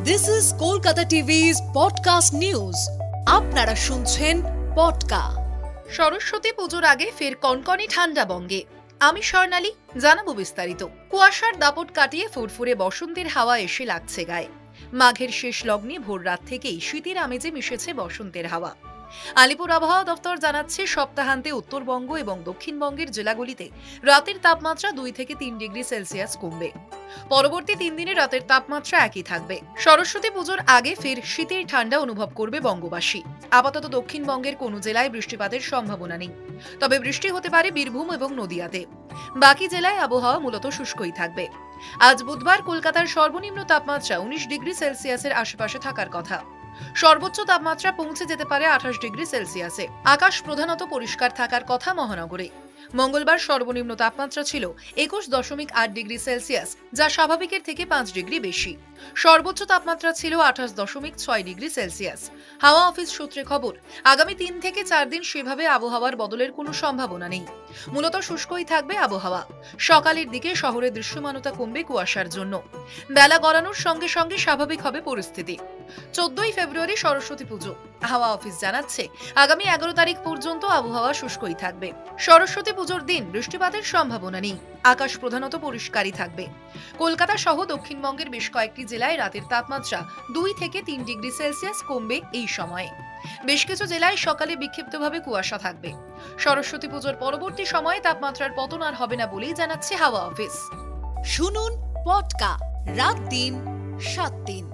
This is Kolkata TV's podcast news. আপনারা শুনছেন পডকা। সরস্বতী পুজোর আগে ফের কনকনে ঠান্ডা বঙ্গে। আমি স্বর্ণালী, জানাবো বিস্তারিত। কুয়াশার দাপট কাটিয়ে ফুরফুরে বসন্তের হাওয়া এসে লাগছে গায়ে। মাঘের শেষ লগ্নে ভোর রাত থেকেই শীতের আমেজে মিশেছে বসন্তের হাওয়া। আলিপুর আবহাওয়া দপ্তর জানাচ্ছে, সপ্তাহান্তে উত্তরবঙ্গ এবং দক্ষিণবঙ্গের জেলাগুলিতে রাতের তাপমাত্রা 2 থেকে 3 ডিগ্রি সেলসিয়াস কমবে। পরবর্তী 3 দিনে রাতের তাপমাত্রা একই থাকবে। সরস্বতী পুজোর আগে ফের শীতের ঠান্ডা অনুভব করবে বঙ্গবাসী। আপাতত দক্ষিণবঙ্গের কোনো জেলায় বৃষ্টিপাতের সম্ভাবনা নেই, তবে বৃষ্টি হতে পারে বীরভূম এবং নদিয়াতে। বাকি জেলায় আবহাওয়া মূলত শুষ্কই থাকবে। আজ বুধবার কলকাতার সর্বনিম্ন তাপমাত্রা 19 ডিগ্রি সেলসিয়াসের আশেপাশে থাকার কথা। সর্বোচ্চ তাপমাত্রা পৌঁছে যেতে পারে 28 ডিগ্রি সেলসিয়াসে। আকাশ প্রধানত পরিষ্কার থাকার কথা মহানগরে। মঙ্গলবার সর্বনিম্ন তাপমাত্রা ছিল 21.8 ডিগ্রি সেলসিয়াস, যা স্বাভাবিকের থেকে 5 ডিগ্রি বেশি। সর্বোচ্চ তাপমাত্রা ছিল 28.6 ডিগ্রি সেলসিয়াস। হাওয়া অফিস সূত্রে খবর, আগামী 3 থেকে 4 দিন সেভাবে আবহাওয়ার বদলের কোনো সম্ভাবনা নেই। মূলত শুষ্কই থাকবে আবহাওয়া। সকালের দিকে শহরের দৃশ্যমানতা কমবে কুয়াশার জন্য। বেলা গড়ানোর সঙ্গে সঙ্গে স্বাভাবিক হবে পরিস্থিতি। 14ই ফেব্রুয়ারি সরস্বতী পুজো। হাওয়া অফিস জানাচ্ছে, আগামী 11 তারিখ পর্যন্ত আবহাওয়া শুষ্কই থাকবে। সরস্বতী পুজোর দিন বৃষ্টিপাতের সম্ভাবনা নেই। আকাশ প্রধানত পরিষ্কারই থাকবে। কলকাতা সহ দক্ষিণবঙ্গের বেশ কয়েকটি জেলায় রাতের তাপমাত্রা 2 থেকে 3 ডিগ্রি সেলসিয়াস কমবে এই সময়ে। বেশ কিছু জেলায় সকালে বিক্ষিপ্তভাবে কুয়াশা থাকবে। সরস্বতী পুজোর পরবর্তী সময়ে তাপমাত্রার পতন আর হবে না বলেই জানাচ্ছে হাওয়া অফিস। শুনুন পডকা, রাত দিন 7 দিন।